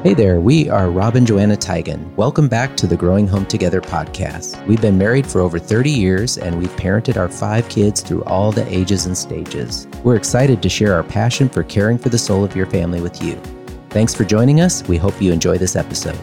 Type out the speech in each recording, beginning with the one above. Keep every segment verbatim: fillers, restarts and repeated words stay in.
Hey there, we are Rob and Joanna Teigen. Welcome back to the Growing Home Together podcast. We've been married for over thirty years and we've parented our five kids through all the ages and stages. We're excited to share our passion for caring for the soul of your family with you. Thanks for joining us. We hope you enjoy this episode.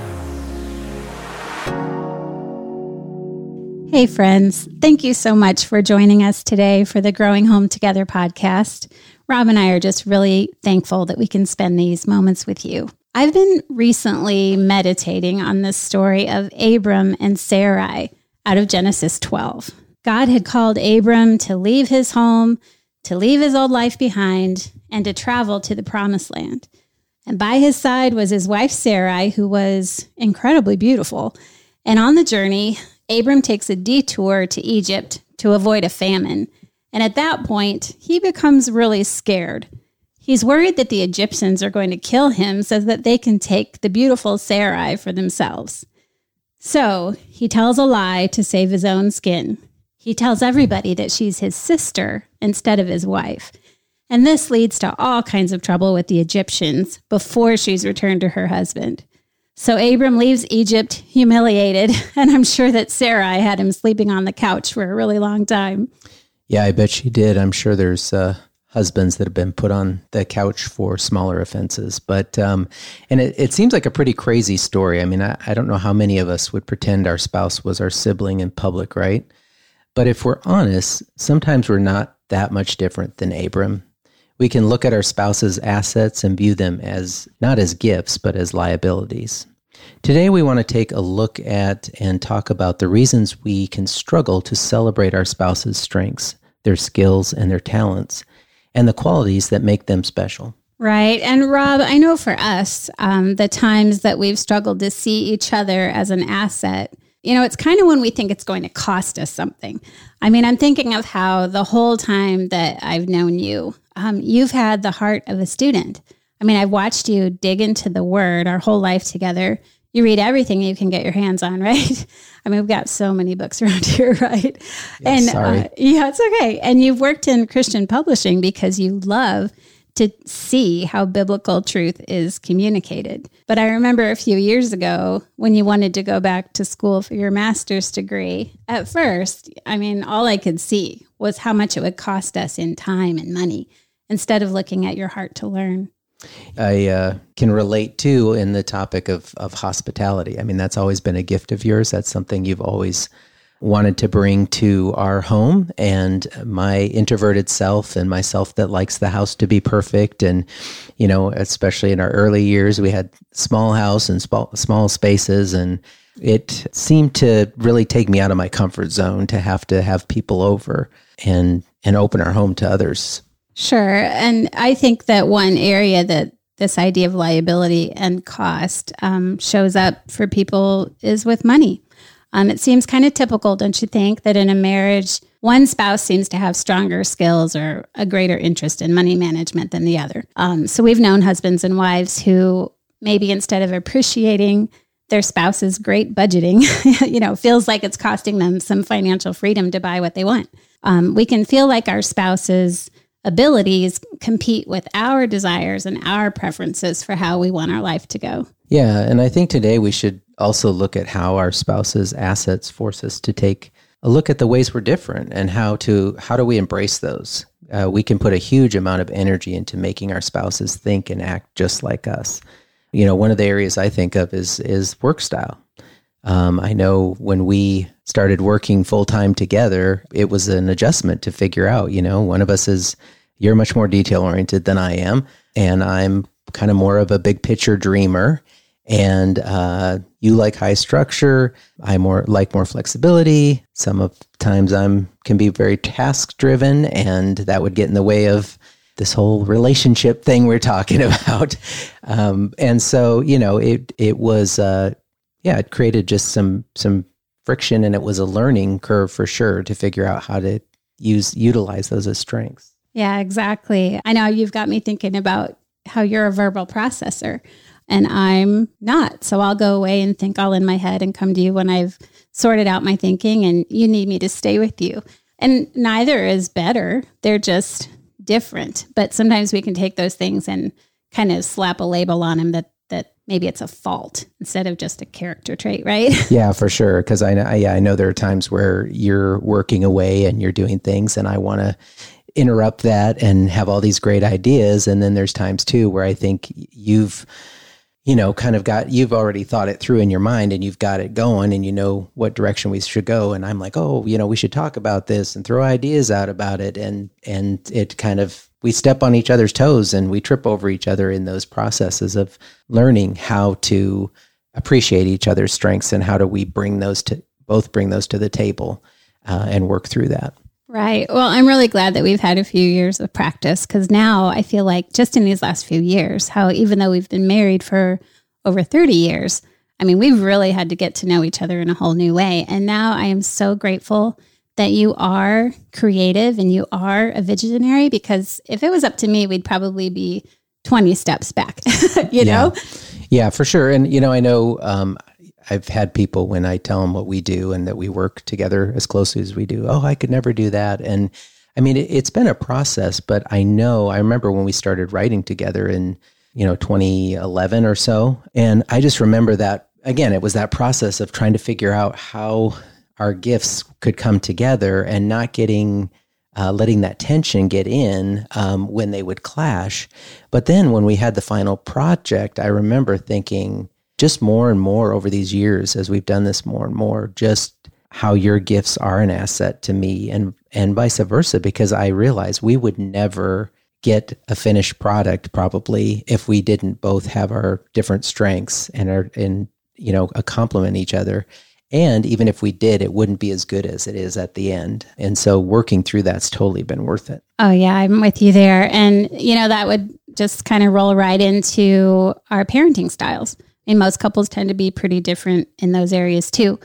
Hey friends, thank you so much for joining us today for the Growing Home Together podcast. Rob and I are just really thankful that we can spend these moments with you. I've been recently meditating on this story of Abram and Sarai out of Genesis twelve. God had called Abram to leave his home, to leave his old life behind, and to travel to the promised land. And by his side was his wife Sarai, who was incredibly beautiful. And on the journey, Abram takes a detour to Egypt to avoid a famine. And at that point, he becomes really scared. He's worried that the Egyptians are going to kill him so that they can take the beautiful Sarai for themselves. So he tells a lie to save his own skin. He tells everybody that she's his sister instead of his wife. And this leads to all kinds of trouble with the Egyptians before she's returned to her husband. So Abram leaves Egypt humiliated, and I'm sure that Sarai had him sleeping on the couch for a really long time. Yeah, I bet she did. I'm sure there's uh, husbands that have been put on the couch for smaller offenses. But, um, and it, it seems like a pretty crazy story. I mean, I, I don't know how many of us would pretend our spouse was our sibling in public, right? But if we're honest, sometimes we're not that much different than Abram. We can look at our spouse's assets and view them as not as gifts, but as liabilities. Today, we want to take a look at and talk about the reasons we can struggle to celebrate our spouse's strengths, their skills, and their talents, and the qualities that make them special. Right. And Rob, I know for us, um, the times that we've struggled to see each other as an asset, you know, it's kind of when we think it's going to cost us something. I mean, I'm thinking of how the whole time that I've known you, um, you've had the heart of a student. I mean, I've watched you dig into the Word our whole life together. You read everything you can get your hands on, right? I mean, we've got so many books around here, right? Yeah, and sorry. Uh, yeah, it's okay. And you've worked in Christian publishing because you love to see how biblical truth is communicated. But I remember a few years ago when you wanted to go back to school for your master's degree. At first, I mean, all I could see was how much it would cost us in time and money instead of looking at your heart to learn. I uh, can relate too in the topic of, of hospitality. I mean, that's always been a gift of yours. That's something you've always wanted to bring to our home. And my introverted self and myself that likes the house to be perfect. And, you know, especially in our early years, we had small house and small, small spaces. And it seemed to really take me out of my comfort zone to have to have people over and, and open our home to others. Sure. And I think that one area that this idea of liability and cost um, shows up for people is with money. Um, it seems kind of typical, don't you think, that in a marriage, one spouse seems to have stronger skills or a greater interest in money management than the other. Um, so we've known husbands and wives who maybe instead of appreciating their spouse's great budgeting, you know, feels like it's costing them some financial freedom to buy what they want. Um, we can feel like our spouse's abilities compete with our desires and our preferences for how we want our life to go. Yeah, and I think today we should also look at how our spouse's assets force us to take a look at the ways we're different and how to how do we embrace those. Uh, we can put a huge amount of energy into making our spouses think and act just like us. You know, one of the areas I think of is is work style. Um, I know when we started working full-time together, it was an adjustment to figure out, you know, one of us is, you're much more detail-oriented than I am, and I'm kind of more of a big picture dreamer, and uh, you like high structure, I more like more flexibility. Some of times I'm can be very task-driven, and that would get in the way of this whole relationship thing we're talking about. Um, and so, you know, it it was... Uh, Yeah, it created just some some friction, and it was a learning curve for sure to figure out how to use utilize those as strengths. Yeah, exactly. I know you've got me thinking about how you're a verbal processor and I'm not. So I'll go away and think all in my head and come to you when I've sorted out my thinking and you need me to stay with you. And neither is better. They're just different. But sometimes we can take those things and kind of slap a label on them that that maybe it's a fault instead of just a character trait, right? Yeah, for sure. Because I, I, yeah, I know there are times where you're working away and you're doing things, and I want to interrupt that and have all these great ideas. And then there's times too where I think you've, you know, kind of got, you've already thought it through in your mind and you've got it going and you know what direction we should go. And I'm like, oh, you know, we should talk about this and throw ideas out about it. And, and it kind of, we step on each other's toes and we trip over each other in those processes of learning how to appreciate each other's strengths and how do we bring those to, both bring those to the table uh, and work through that. Right. Well, I'm really glad that we've had a few years of practice, because now I feel like just in these last few years, how even though we've been married for over thirty years, I mean, we've really had to get to know each other in a whole new way. And now I am so grateful that you are creative and you are a visionary, because if it was up to me, we'd probably be twenty steps back, you yeah. know? Yeah, for sure. And, you know, I know um, I've had people when I tell them what we do and that we work together as closely as we do, oh, I could never do that. And I mean, it, it's been a process, but I know, I remember when we started writing together in, you know, twenty eleven or so. And I just remember that, again, it was that process of trying to figure out how our gifts could come together and not getting, uh, letting that tension get in um, when they would clash. But then when we had the final project, I remember thinking, just more and more over these years, as we've done this more and more, just how your gifts are an asset to me and, and vice versa, because I realized we would never get a finished product probably if we didn't both have our different strengths and are, and, you know, a complement each other. And even if we did, it wouldn't be as good as it is at the end. And so working through that's totally been worth it. Oh yeah, I'm with you there. And, you know, that would just kind of roll right into our parenting styles. And most couples tend to be pretty different in those areas too.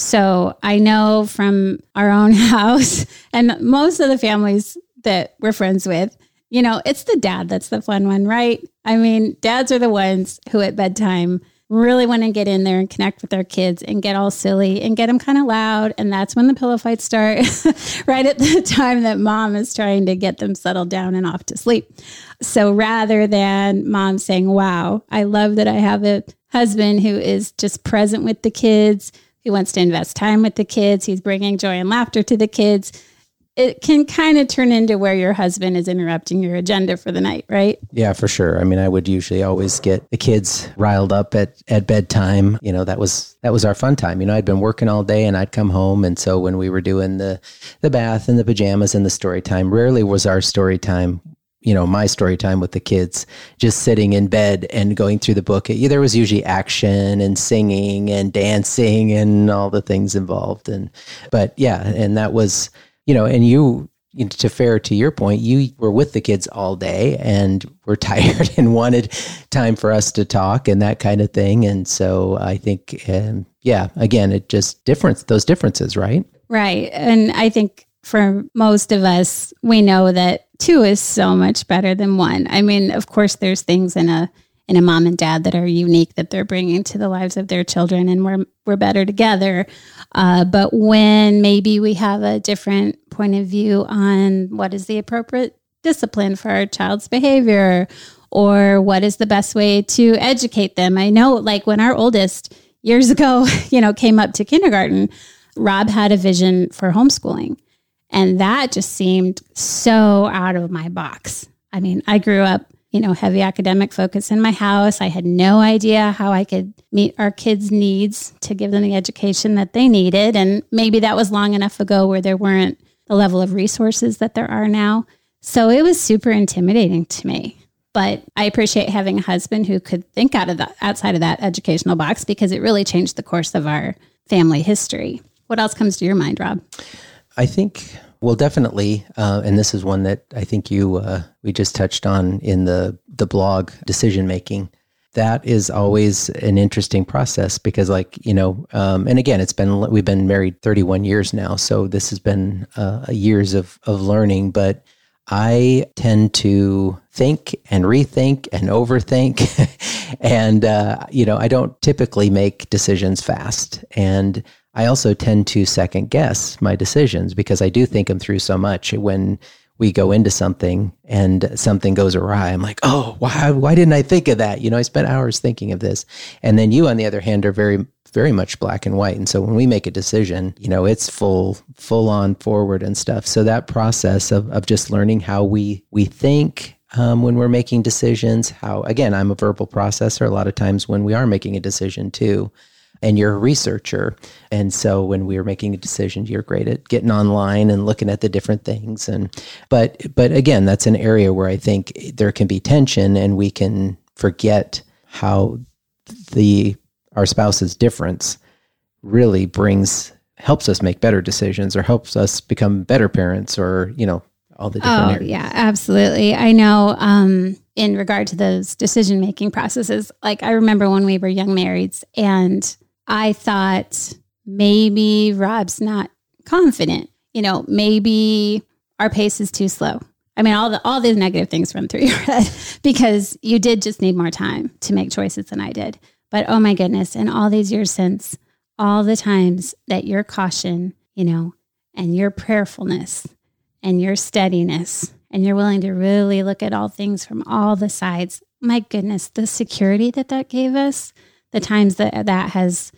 So I know from our own house and most of the families that we're friends with, you know, it's the dad that's the fun one, right? I mean, dads are the ones who at bedtime really want to get in there and connect with their kids and get all silly and get them kind of loud. And that's when the pillow fights start, right at the time that mom is trying to get them settled down and off to sleep. So rather than mom saying, wow, I love that I have a husband who is just present with the kids, who wants to invest time with the kids, he's bringing joy and laughter to the kids, it can kind of turn into where your husband is interrupting your agenda for the night, right? Yeah, for sure. I mean, I would usually always get the kids riled up at, at bedtime. You know, that was that was our fun time. You know, I'd been working all day and I'd come home. And so when we were doing the, the bath and the pajamas and the story time, rarely was our story time, you know, my story time with the kids, just sitting in bed and going through the book. There was usually action and singing and dancing and all the things involved. And, but yeah, and that was, you know, and you, to fair to your point, you were with the kids all day and were tired and wanted time for us to talk and that kind of thing. And so I think, um, yeah, again, it just difference, those differences, right? Right. And I think for most of us, we know that two is so much better than one. I mean, of course, there's things in a in a mom and dad that are unique that they're bringing to the lives of their children, and we're we're better together. Uh, but when maybe we have a different point of view on what is the appropriate discipline for our child's behavior, or what is the best way to educate them. I know, like when our oldest years ago, you know, came up to kindergarten, Rob had a vision for homeschooling, and that just seemed so out of my box. I mean, I grew up, you know, heavy academic focus in my house. I had no idea how I could meet our kids' needs to give them the education that they needed. And maybe that was long enough ago where there weren't the level of resources that there are now. So it was super intimidating to me. But I appreciate having a husband who could think out of the outside of that educational box, because it really changed the course of our family history. What else comes to your mind, Rob? I think, well, definitely, uh, and this is one that I think you uh, we just touched on in the the blog, decision making. That is always an interesting process because, like, you know, um, and again, it's been we've been married thirty-one years now, so this has been uh, years of of learning. But I tend to think and rethink and overthink, and uh, you know, I don't typically make decisions fast, and I also tend to second guess my decisions because I do think them through so much. When we go into something and something goes awry. I'm like, oh, why, why didn't I think of that? You know, I spent hours thinking of this. And then you, on the other hand, are very, very much black and white. And so when we make a decision, you know, it's full, full on forward and stuff. So that process of, of just learning how we, we think um, when we're making decisions, how, again, I'm a verbal processor a lot of times when we are making a decision too. And you're a researcher. And so when we were making a decision, you're great at getting online and looking at the different things. And but but again, that's an area where I think there can be tension and we can forget how the our spouse's difference really brings helps us make better decisions or helps us become better parents or, you know, all the different oh, areas. Yeah, absolutely. I know um, in regard to those decision-making processes, like I remember when we were young marrieds and I thought maybe Rob's not confident. You know, maybe our pace is too slow. I mean, all the all these negative things run through your head because you did just need more time to make choices than I did. But oh my goodness, in all these years since, all the times that your caution, you know, and your prayerfulness and your steadiness and you're willing to really look at all things from all the sides, my goodness, the security that that gave us, the times that that has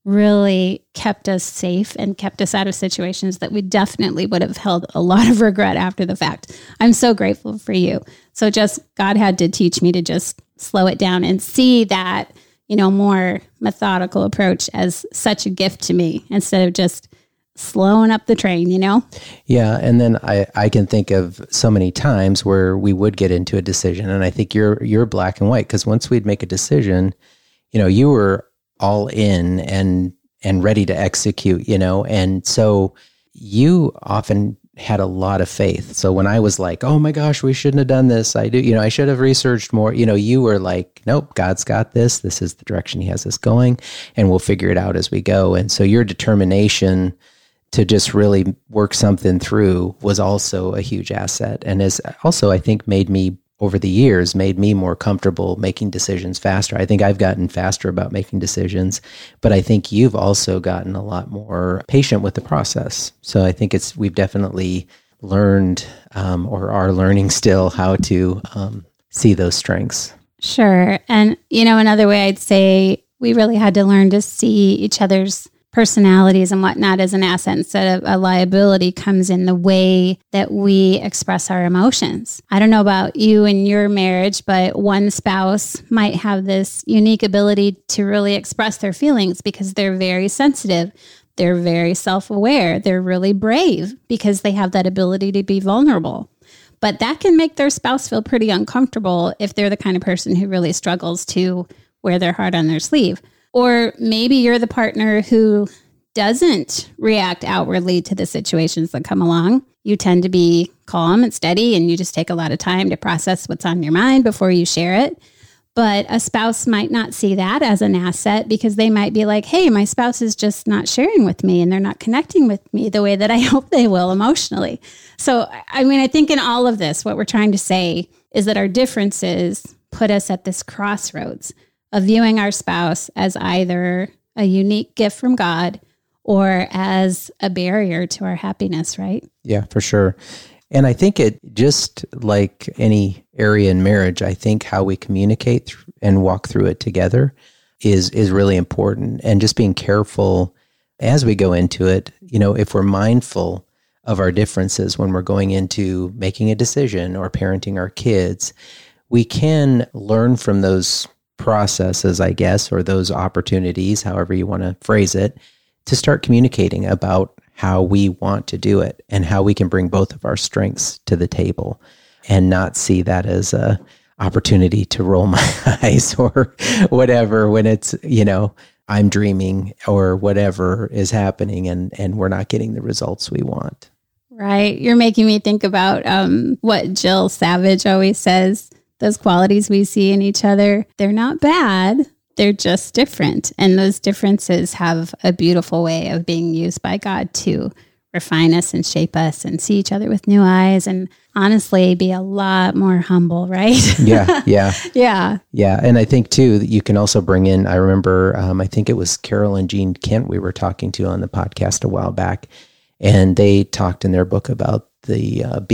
really kept us safe and kept us out of situations that we definitely would have held a lot of regret after the fact. I'm so grateful for you. So just God had to teach me to just slow it down and see that, you know, more methodical approach as such a gift to me instead of just slowing up the train, you know? Yeah. And then I, I can think of so many times where we would get into a decision. And I think you're, you're black and white because once we'd make a decision, you know, you were all in and and ready to execute, you know, and so you often had a lot of faith. So when I was like, oh my gosh, we shouldn't have done this, I do, you know, I should have researched more, you know, you were like, nope, God's got this. This is the direction he has us going, and we'll figure it out as we go. And so your determination to just really work something through was also a huge asset. And has also, I think, made me over the years, made me more comfortable making decisions faster. I think I've gotten faster about making decisions, but I think you've also gotten a lot more patient with the process. So I think it's we've definitely learned um, or are learning still how to um, see those strengths. Sure. And, you know, another way I'd say we really had to learn to see each other's personalities and whatnot as an asset instead of a liability comes in the way that we express our emotions. I don't know about you and your marriage, but one spouse might have this unique ability to really express their feelings because they're very sensitive. They're very self-aware. They're really brave because they have that ability to be vulnerable. But that can make their spouse feel pretty uncomfortable if they're the kind of person who really struggles to wear their heart on their sleeve. Or maybe you're the partner who doesn't react outwardly to the situations that come along. You tend to be calm and steady, and you just take a lot of time to process what's on your mind before you share it. But a spouse might not see that as an asset because they might be like, hey, my spouse is just not sharing with me and they're not connecting with me the way that I hope they will emotionally. So, I mean, I think in all of this, what we're trying to say is that our differences put us at this crossroads of viewing our spouse as either a unique gift from God or as a barrier to our happiness, right? Yeah, for sure. And I think it just like any area in marriage, I think how we communicate th- and walk through it together is is really important. And just being careful as we go into it, you know, if we're mindful of our differences when we're going into making a decision or parenting our kids, we can learn from those processes, I guess, or those opportunities, however you want to phrase it, to start communicating about how we want to do it and how we can bring both of our strengths to the table and not see that as a opportunity to roll my eyes or whatever when it's, you know, I'm dreaming or whatever is happening and, and we're not getting the results we want. Right. You're making me think about um, what Jill Savage always says. Those qualities we see in each other, they're not bad. They're just different. And those differences have a beautiful way of being used by God to refine us and shape us and see each other with new eyes and honestly be a lot more humble, right? Yeah, yeah. Yeah. Yeah. And I think too, that you can also bring in, I remember, um, I think it was Carol and Jean Kent we were talking to on the podcast a while back, and they talked in their book about the uh, being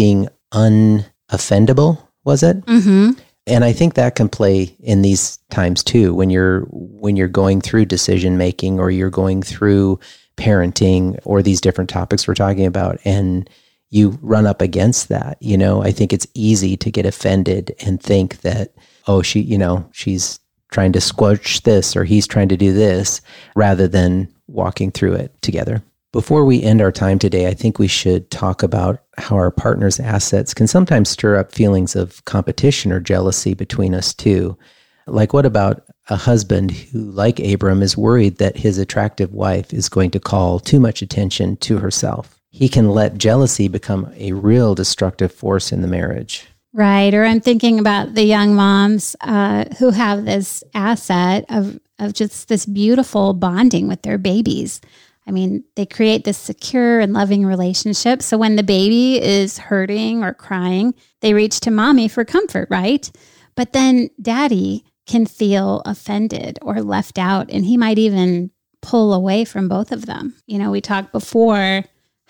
unoffendable, was it? Mm-hmm. And I think that can play in these times too, when you're when you're going through decision making, or you're going through parenting, or these different topics we're talking about, and you run up against that. You know, I think it's easy to get offended and think that, oh, she, you know, she's trying to squelch this, or he's trying to do this, rather than walking through it together. Before we end our time today, I think we should talk about how our partner's assets can sometimes stir up feelings of competition or jealousy between us too. Like, what about a husband who, like Abram, is worried that his attractive wife is going to call too much attention to herself? He can let jealousy become a real destructive force in the marriage. Right. Or I'm thinking about the young moms uh, who have this asset of, of just this beautiful bonding with their babies. I mean, they create this secure and loving relationship. So when the baby is hurting or crying, they reach to mommy for comfort, right? But then daddy can feel offended or left out, and he might even pull away from both of them. You know, we talked before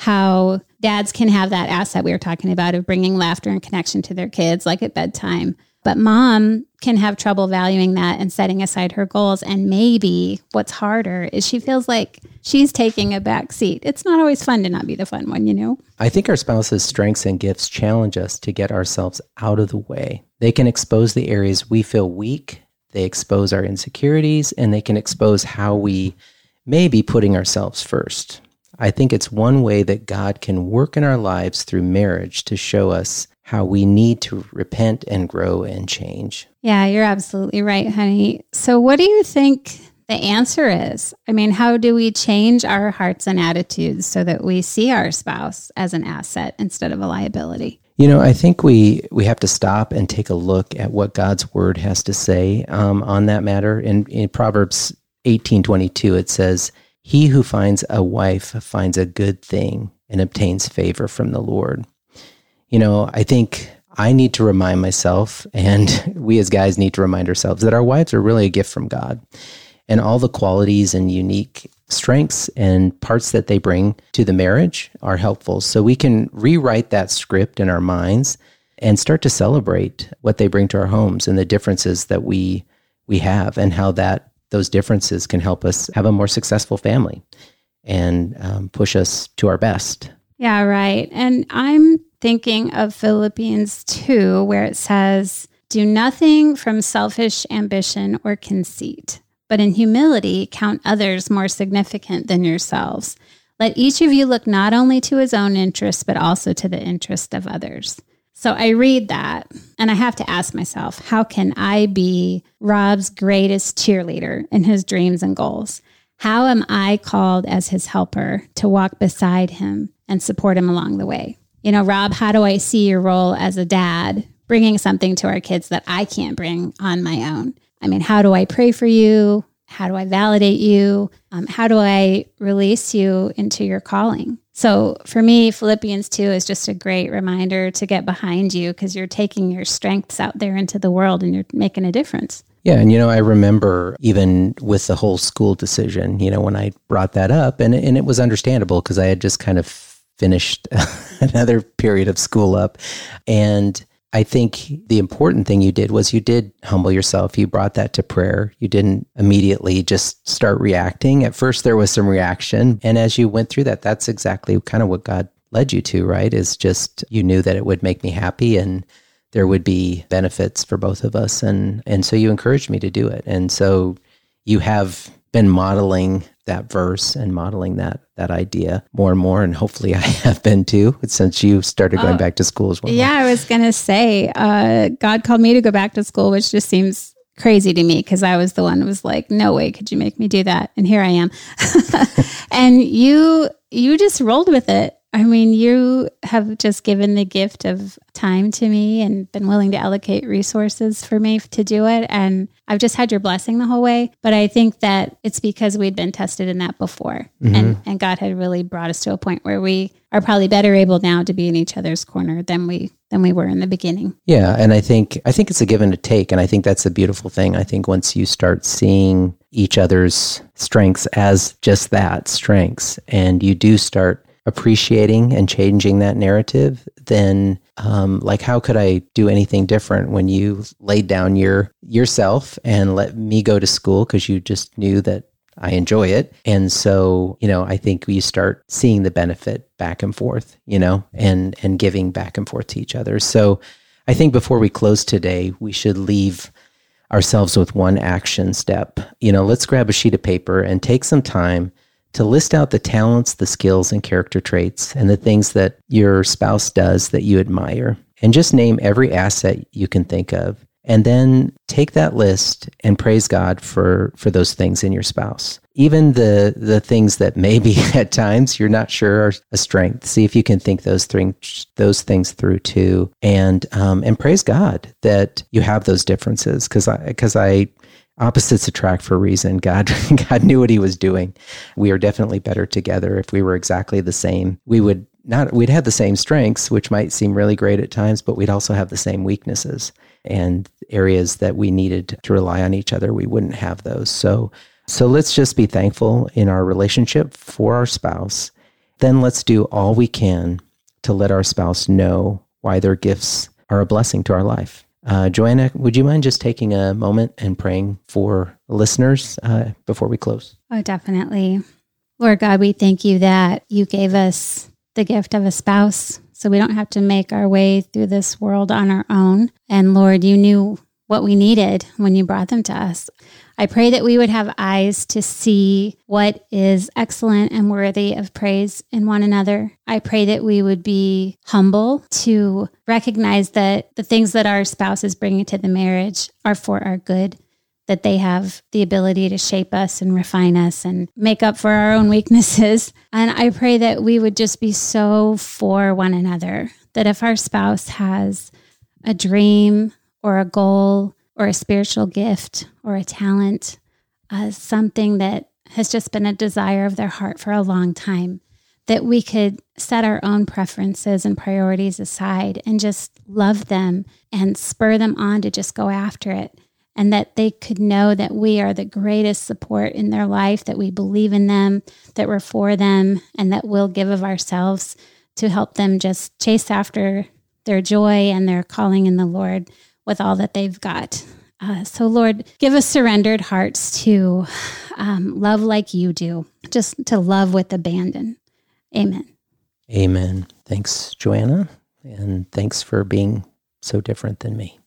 how dads can have that asset we were talking about of bringing laughter and connection to their kids, like at bedtime. But mom can have trouble valuing that and setting aside her goals. And maybe what's harder is she feels like she's taking a back seat. It's not always fun to not be the fun one, you know? I think our spouse's strengths and gifts challenge us to get ourselves out of the way. They can expose the areas we feel weak. They expose our insecurities, and they can expose how we may be putting ourselves first. I think it's one way that God can work in our lives through marriage to show us how we need to repent and grow and change. Yeah, you're absolutely right, honey. So what do you think the answer is? I mean, how do we change our hearts and attitudes so that we see our spouse as an asset instead of a liability? You know, I think we, we have to stop and take a look at what God's word has to say um, on that matter. In, in Proverbs eighteen twenty-two, it says, "He who finds a wife finds a good thing and obtains favor from the Lord." You know, I think I need to remind myself, and we as guys need to remind ourselves, that our wives are really a gift from God. And all the qualities and unique strengths and parts that they bring to the marriage are helpful. So we can rewrite that script in our minds and start to celebrate what they bring to our homes and the differences that we we have, and how that those differences can help us have a more successful family and um, push us to our best. Yeah, right. And I'm thinking of Philippians two, where it says, "Do nothing from selfish ambition or conceit, but in humility count others more significant than yourselves. Let each of you look not only to his own interests, but also to the interest of others." So I read that and I have to ask myself, how can I be Rob's greatest cheerleader in his dreams and goals? How am I called as his helper to walk beside him and support him along the way? You know, Rob, how do I see your role as a dad, bringing something to our kids that I can't bring on my own? I mean, how do I pray for you? How do I validate you? Um, how do I release you into your calling? So for me, Philippians two is just a great reminder to get behind you, because you're taking your strengths out there into the world and you're making a difference. Yeah, and you know, I remember even with the whole school decision, you know, when I brought that up, and, and it was understandable because I had just kind of finished another period of school up. And I think the important thing you did was you did humble yourself. You brought that to prayer. You didn't immediately just start reacting. At first, there was some reaction. And as you went through that, that's exactly kind of what God led you to, right? Is just you knew that it would make me happy and there would be benefits for both of us. And, and so you encouraged me to do it. And so you have been modeling that verse and modeling that that idea more and more. And hopefully I have been too, since you started going oh, back to school as well. Yeah, I was going to say, uh, God called me to go back to school, which just seems crazy to me because I was the one who was like, no way could you make me do that. And here I am. And you you just rolled with it. I mean, you have just given the gift of time to me and been willing to allocate resources for me to do it. And I've just had your blessing the whole way. But I think that it's because we'd been tested in that before. Mm-hmm. And, and God had really brought us to a point where we are probably better able now to be in each other's corner than we than we were in the beginning. Yeah. And I think I think it's a give and a take. And I think that's a beautiful thing. I think once you start seeing each other's strengths as just that, strengths, and you do start appreciating and changing that narrative, then um, like how could I do anything different when you laid down your yourself and let me go to school because you just knew that I enjoy it. And so, you know, I think we start seeing the benefit back and forth, you know, and and giving back and forth to each other. So I think before we close today, we should leave ourselves with one action step. You know, let's grab a sheet of paper and take some time to list out the talents, the skills, and character traits, and the things that your spouse does that you admire. And just name every asset you can think of. And then take that list and praise God for, for those things in your spouse. Even the the things that maybe at times you're not sure are a strength. See if you can think those things those things through too, and um, and praise God that you have those differences. Because I because I opposites attract for a reason. God God knew what He was doing. We are definitely better together. If we were exactly the same, we would not. We'd have the same strengths, which might seem really great at times, but we'd also have the same weaknesses. And areas that we needed to rely on each other, we wouldn't have those. So, so let's just be thankful in our relationship for our spouse. Then let's do all we can to let our spouse know why their gifts are a blessing to our life. Uh, Joanna, would you mind just taking a moment and praying for listeners uh, before we close? Oh, definitely. Lord God, we thank you that you gave us the gift of a spouse, so we don't have to make our way through this world on our own. And Lord, you knew what we needed when you brought them to us. I pray that we would have eyes to see what is excellent and worthy of praise in one another. I pray that we would be humble to recognize that the things that our spouse is bringing to the marriage are for our good, that they have the ability to shape us and refine us and make up for our own weaknesses. And I pray that we would just be so for one another, that if our spouse has a dream or a goal or a spiritual gift or a talent, uh, something that has just been a desire of their heart for a long time, that we could set our own preferences and priorities aside and just love them and spur them on to just go after it. And that they could know that we are the greatest support in their life, that we believe in them, that we're for them, and that we'll give of ourselves to help them just chase after their joy and their calling in the Lord with all that they've got. Uh, so Lord, give us surrendered hearts to um, love like you do, just to love with abandon. Amen. Amen. Thanks, Joanna. And thanks for being so different than me.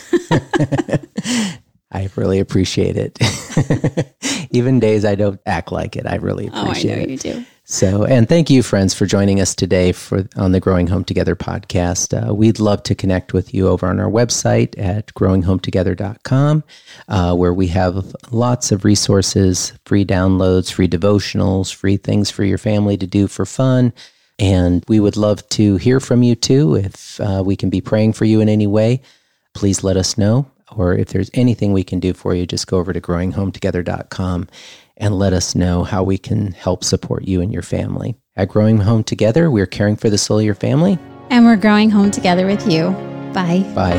I really appreciate it. Even days I don't act like it, I really appreciate it. Oh, I know it. You do. So, and thank you, friends, for joining us today for on the Growing Home Together podcast. Uh, we'd love to connect with you over on our website at growing home together dot com, uh, where we have lots of resources, free downloads, free devotionals, free things for your family to do for fun. And we would love to hear from you too. If uh, we can be praying for you in any way, please let us know. Or if there's anything we can do for you, just go over to growing home together dot com and let us know how we can help support you and your family. At Growing Home Together, we're caring for the soul of your family. And we're growing home together with you. Bye. Bye.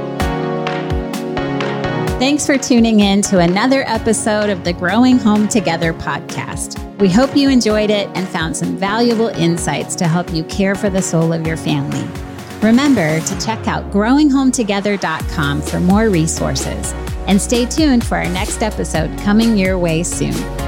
Thanks for tuning in to another episode of the Growing Home Together podcast. We hope you enjoyed it and found some valuable insights to help you care for the soul of your family. Remember to check out growing home together dot com for more resources. And stay tuned for our next episode coming your way soon.